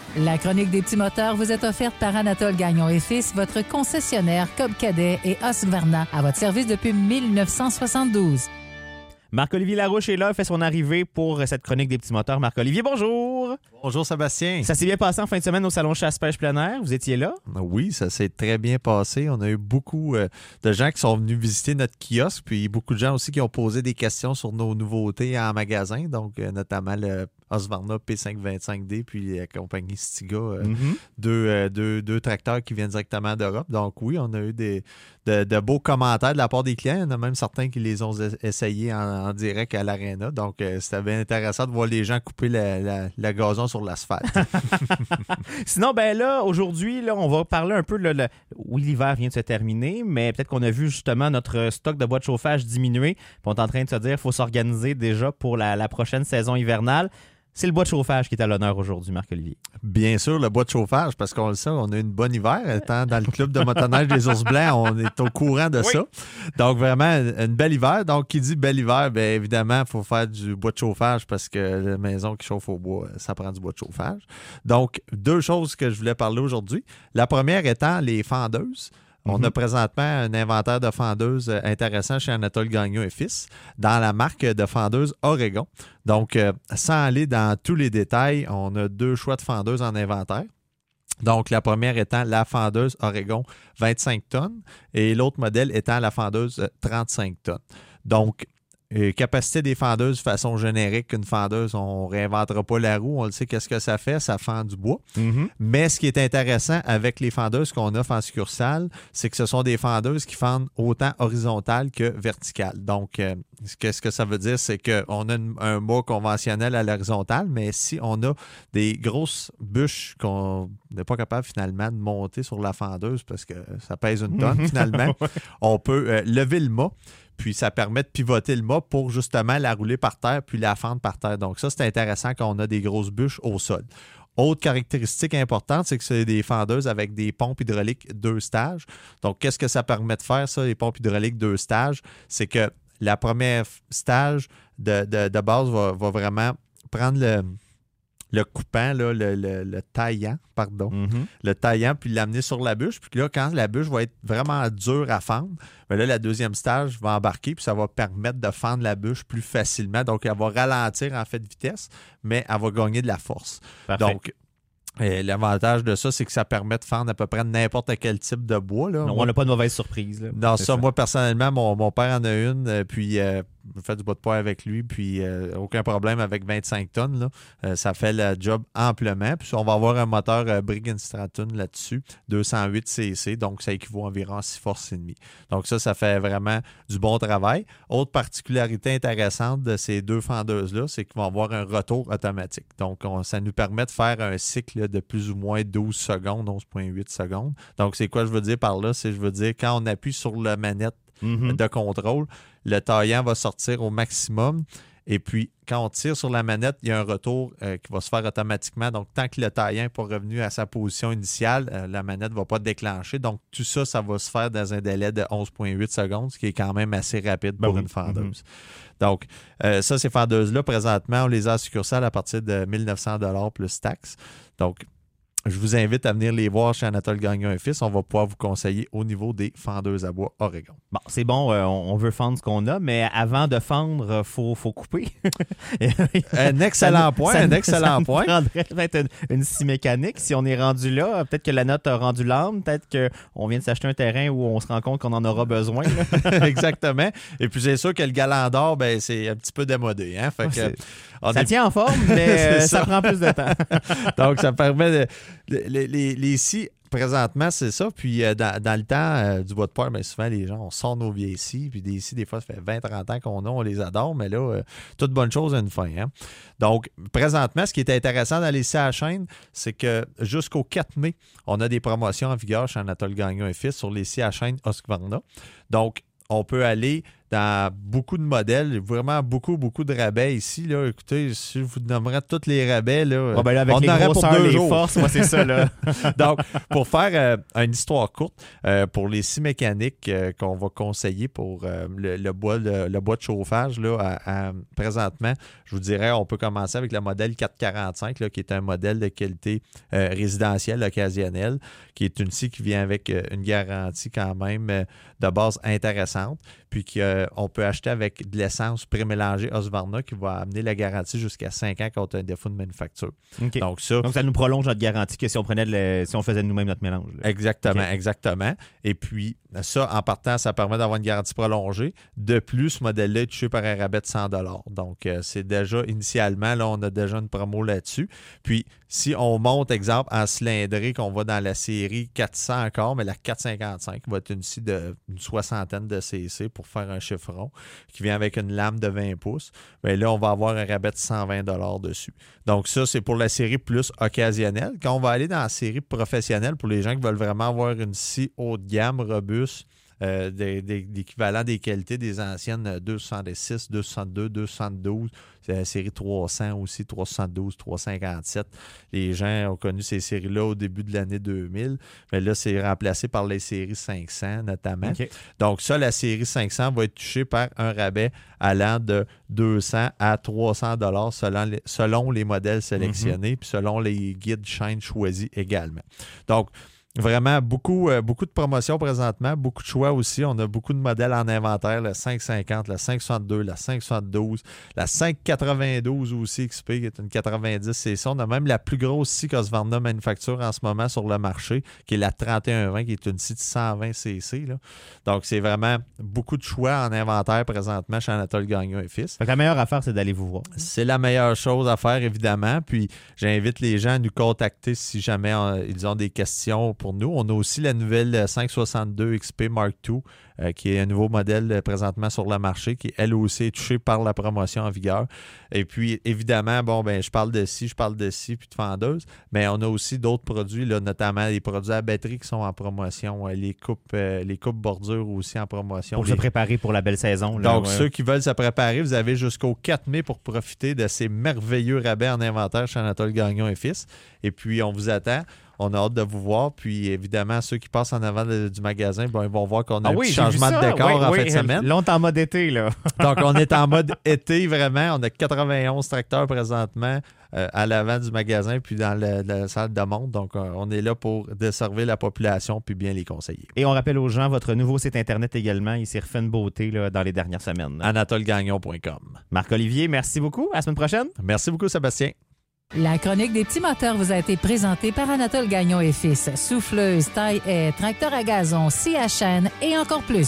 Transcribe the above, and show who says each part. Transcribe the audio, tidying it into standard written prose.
Speaker 1: La chronique des petits moteurs vous est offerte par Anatole Gagnon et Fils, votre concessionnaire Cobb Cadet et Husqvarna, à votre service depuis 1972.
Speaker 2: Marc-Olivier Larouche est là, fait son arrivée pour cette chronique des petits moteurs. Marc-Olivier, bonjour!
Speaker 3: Bonjour Sébastien.
Speaker 2: Ça s'est bien passé en fin de semaine au Salon Chasse-Pêche plein air. Vous étiez là?
Speaker 3: Oui, ça s'est très bien passé. On a eu beaucoup de gens qui sont venus visiter notre kiosque, puis beaucoup de gens aussi qui ont posé des questions sur nos nouveautés en magasin, donc notamment le Husqvarna P525D, puis la compagnie Stiga, deux tracteurs qui viennent directement d'Europe. Donc oui, on a eu de beaux commentaires de la part des clients. Il y en a même certains qui les ont essayés en direct à l'Arena. Donc c'était bien intéressant de voir les gens couper la gazon sur l'asphalte.
Speaker 2: Sinon, ben là, aujourd'hui, là, on va parler un peu oui, l'hiver vient de se terminer, mais peut-être qu'on a vu justement notre stock de bois de chauffage diminuer. Puis on est en train de se dire qu'il faut s'organiser déjà pour la prochaine saison hivernale. C'est le bois de chauffage qui est à l'honneur aujourd'hui, Marc-Olivier.
Speaker 3: Bien sûr, le bois de chauffage, parce qu'on le sait, on a une bonne hiver. Étant dans le club de motoneige des Ours Blancs, on est au courant de ça. Donc, vraiment, une belle hiver. Donc, qui dit bel hiver, bien évidemment, il faut faire du bois de chauffage parce que la maison qui chauffe au bois, ça prend du bois de chauffage. Donc, deux choses que je voulais parler aujourd'hui. La première étant les fendeuses. On a présentement un inventaire de fendeuses intéressant chez Anatole Gagnon et Fils dans la marque de fendeuses Oregon. Donc, sans aller dans tous les détails, on a deux choix de fendeuses en inventaire. Donc, la première étant la fendeuse Oregon 25 tonnes et l'autre modèle étant la fendeuse 35 tonnes. Donc, capacité des fendeuses de façon générique, une fendeuse, on ne réinventera pas la roue, on le sait qu'est-ce que ça fait, ça fend du bois. Mais ce qui est intéressant avec les fendeuses qu'on offre en succursale, c'est que ce sont des fendeuses qui fendent autant horizontales que verticales. Donc, qu'est-ce que ça veut dire? C'est qu'on a un bois conventionnel à l'horizontale, mais si on a des grosses bûches qu'on n'est pas capable finalement de monter sur la fendeuse parce que ça pèse une tonne finalement, on peut lever le mât. Puis ça permet de pivoter le mât pour justement la rouler par terre puis la fendre par terre. Donc ça, c'est intéressant quand on a des grosses bûches au sol. Autre caractéristique importante, c'est que c'est des fendeuses avec des pompes hydrauliques 2 stages. Donc, qu'est-ce que ça permet de faire, ça, les pompes hydrauliques 2 stages? C'est que la première stage de base va vraiment prendre le coupant, là, le taillant, pardon, le taillant, puis l'amener sur la bûche. Puis là, quand la bûche va être vraiment dure à fendre, bien là, la deuxième stage va embarquer, puis ça va permettre de fendre la bûche plus facilement. Donc, elle va ralentir en fait de vitesse, mais elle va gagner de la force.
Speaker 2: Parfait.
Speaker 3: Donc, l'avantage de ça, c'est que ça permet de fendre à peu près n'importe quel type de bois. Là.
Speaker 2: Non, on n'a pas de mauvaise surprise. Là.
Speaker 3: Non, ça, moi, personnellement, mon père en a une, puis je fais du bois de poids avec lui, puis aucun problème avec 25 tonnes. Là. Ça fait le job amplement. Puis on va avoir un moteur Briggs & Stratton là-dessus, 208 cc, donc ça équivaut environ à 6 forces et demie. Donc ça fait vraiment du bon travail. Autre particularité intéressante de ces deux fendeuses-là, c'est qu'ils vont avoir un retour automatique. Donc, ça nous permet de faire un cycle de plus ou moins 12 secondes, 11,8 secondes. Donc, c'est quoi je veux dire par là? Je veux dire, quand on appuie sur la manette de contrôle, le taillant va sortir au maximum. Et puis, quand on tire sur la manette, il y a un retour qui va se faire automatiquement. Donc, tant que le taillant n'est pas revenu à sa position initiale, la manette ne va pas déclencher. Donc, tout ça, ça va se faire dans un délai de 11,8 secondes, ce qui est quand même assez rapide pour une fendeuse. Donc, ça, ces fendeuses-là, présentement, on les a à succursale à partir de 1 900 $ plus taxes. Donc, je vous invite à venir les voir chez Anatole Gagnon et Fils. On va pouvoir vous conseiller au niveau des fendeuses à bois Oregon.
Speaker 2: Bon, c'est bon, on veut fendre ce qu'on a, mais avant de fendre, faut couper.
Speaker 3: Un excellent point.
Speaker 2: Ça prendrait peut-être une scie mécanique. Si on est rendu là, peut-être que la note a rendu l'âme, peut-être qu'on vient de s'acheter un terrain où on se rend compte qu'on en aura besoin.
Speaker 3: Exactement. Et puis, c'est sûr que le galant d'or, ben, c'est un petit peu démodé. Hein? Fait que,
Speaker 2: ça tient en forme, mais ça prend plus de temps.
Speaker 3: Donc, ça permet les scies, présentement, c'est ça. Puis, dans le temps du bois de poire, bien souvent, les gens, on sort nos vieilles scies. Puis, des scies, des fois, ça fait 20-30 ans qu'on a, on les adore. Mais là, toute bonne chose a une fin. Hein? Donc, présentement, ce qui est intéressant dans les scies à chaîne, c'est que jusqu'au 4 mai, on a des promotions en vigueur chez Anatole Gagnon et Fils sur les scies à chaîne Husqvarna. Donc, on peut aller dans beaucoup de modèles, vraiment beaucoup de rabais ici. Là. Écoutez, si je vous nommerais tous les rabais, là,
Speaker 2: là, avec
Speaker 3: on
Speaker 2: les
Speaker 3: en aurait pour
Speaker 2: grosseurs,
Speaker 3: 2
Speaker 2: les
Speaker 3: jours.
Speaker 2: forces, moi, c'est ça. Là.
Speaker 3: Donc, pour faire une histoire courte, pour les scies mécaniques qu'on va conseiller pour le bois de chauffage, là, présentement, je vous dirais, on peut commencer avec le modèle 445, là, qui est un modèle de qualité résidentielle occasionnelle, qui est une scie qui vient avec une garantie quand même de base intéressante, puis qu'on peut acheter avec de l'essence prémélangée Husqvarna qui va amener la garantie jusqu'à 5 ans contre un défaut de manufacture.
Speaker 2: Okay.
Speaker 3: Donc,
Speaker 2: ça nous prolonge notre garantie que si on faisait nous-mêmes notre mélange. Là.
Speaker 3: Exactement. Et puis, ça, en partant, ça permet d'avoir une garantie prolongée. De plus, ce modèle-là est touché par un rabais de 100 $. Donc, c'est déjà, initialement, là, on a déjà une promo là-dessus. Puis, si on monte, exemple, en cylindrée, qu'on va dans la série 400 encore, mais la 455 va être une scie d'une soixantaine de cc pour faire un chiffron, qui vient avec une lame de 20 pouces. Bien là, on va avoir un rabais de 120 $ dessus. Donc, ça, c'est pour la série plus occasionnelle. Quand on va aller dans la série professionnelle, pour les gens qui veulent vraiment avoir une scie haut de gamme, robuste, d'équivalent des qualités des anciennes 266, 262, 272, c'est la série 300 aussi, 372, 357. Les gens ont connu ces séries-là au début de l'année 2000, mais là, c'est remplacé par les séries 500 notamment. Okay. Donc ça, la série 500 va être touchée par un rabais allant de 200 à 300 $ selon les modèles sélectionnés, puis selon les guides chaînes choisis également. Donc, vraiment, beaucoup de promotions présentement, beaucoup de choix aussi. On a beaucoup de modèles en inventaire, la 550, la 562, la 572, la 592 aussi XP, qui est une 90 cc. On a même la plus grosse scie qu'Husqvarna manufacture en ce moment sur le marché, qui est la 3120, qui est une scie de 120 cc. Là. Donc, c'est vraiment beaucoup de choix en inventaire présentement chez Anatole Gagnon et Fils.
Speaker 2: Fait que la meilleure affaire, c'est d'aller vous voir.
Speaker 3: C'est la meilleure chose à faire, évidemment. Puis, j'invite les gens à nous contacter si jamais ils ont des questions pour nous. On a aussi la nouvelle 562 XP Mark II, qui est un nouveau modèle présentement sur le marché, qui, elle aussi, est touchée par la promotion en vigueur. Et puis, évidemment, je parle de scie puis de fendeuse, mais on a aussi d'autres produits, là, notamment les produits à batterie qui sont en promotion, les coupes bordures aussi en promotion.
Speaker 2: Pour se préparer pour la belle saison. Là,
Speaker 3: donc, ceux qui veulent se préparer, vous avez jusqu'au 4 mai pour profiter de ces merveilleux rabais en inventaire chez Anatole Gagnon et Fils. Et puis, on vous attend. On a hâte de vous voir. Puis, évidemment, ceux qui passent en avant du magasin, ils vont voir qu'on a un petit changement de décor en fin de semaine.
Speaker 2: Là, on est en mode été, là.
Speaker 3: Donc, on est en mode été, vraiment. On a 91 tracteurs présentement à l'avant du magasin puis dans la salle de montre. Donc, on est là pour desservir la population puis bien les conseiller.
Speaker 2: Et on rappelle aux gens, votre nouveau site Internet également, il s'est refait une beauté là, dans les dernières semaines.
Speaker 3: AnatoleGagnon.com.
Speaker 2: Marc-Olivier, merci beaucoup. À la semaine prochaine.
Speaker 3: Merci beaucoup, Sébastien.
Speaker 1: La chronique des petits moteurs vous a été présentée par Anatole Gagnon et Fils. Souffleuse, taille-haie, tracteur à gazon, scie à chaîne et encore plus.